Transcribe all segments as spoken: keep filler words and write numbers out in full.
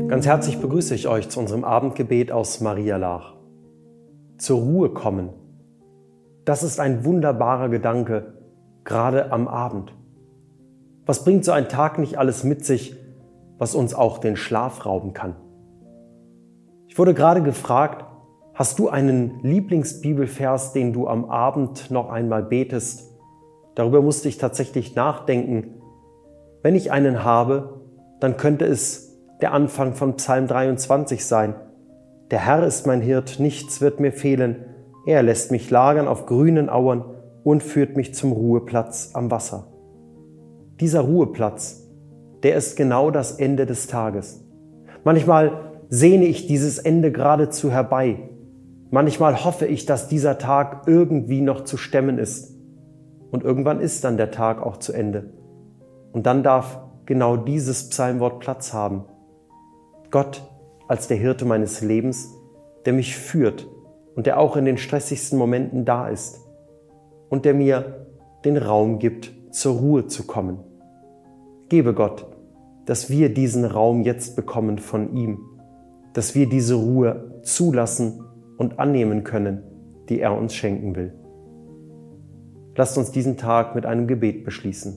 Ganz herzlich begrüße ich euch zu unserem Abendgebet aus Maria Laach. Zur Ruhe kommen. Das ist ein wunderbarer Gedanke, gerade am Abend. Was bringt so ein Tag nicht alles mit sich, was uns auch den Schlaf rauben kann? Ich wurde gerade gefragt, hast du einen Lieblingsbibelvers, den du am Abend noch einmal betest? Darüber musste ich tatsächlich nachdenken. Wenn ich einen habe, dann könnte es der Anfang von Psalm dreiundzwanzig sein. Der Herr ist mein Hirt, nichts wird mir fehlen. Er lässt mich lagern auf grünen Auen und führt mich zum Ruheplatz am Wasser. Dieser Ruheplatz, der ist genau das Ende des Tages. Manchmal sehne ich dieses Ende geradezu herbei. Manchmal hoffe ich, dass dieser Tag irgendwie noch zu stemmen ist. Und irgendwann ist dann der Tag auch zu Ende. Und dann darf genau dieses Psalmwort Platz haben. Gott als der Hirte meines Lebens, der mich führt und der auch in den stressigsten Momenten da ist und der mir den Raum gibt, zur Ruhe zu kommen. Gebe Gott, dass wir diesen Raum jetzt bekommen von ihm, dass wir diese Ruhe zulassen und annehmen können, die er uns schenken will. Lasst uns diesen Tag mit einem Gebet beschließen.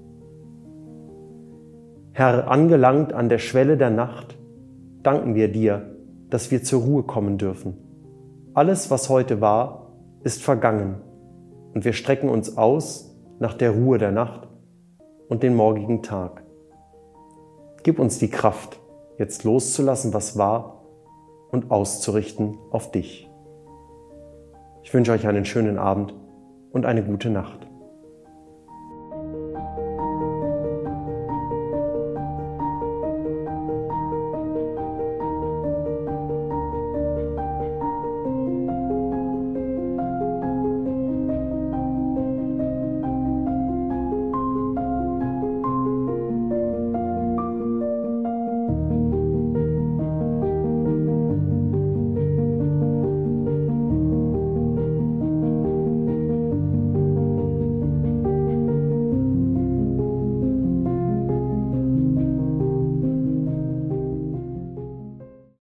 Herr, angelangt an der Schwelle der Nacht, danken wir dir, dass wir zur Ruhe kommen dürfen. Alles, was heute war, ist vergangen und wir strecken uns aus nach der Ruhe der Nacht und den morgigen Tag. Gib uns die Kraft, jetzt loszulassen, was war und auszurichten auf dich. Ich wünsche euch einen schönen Abend und eine gute Nacht.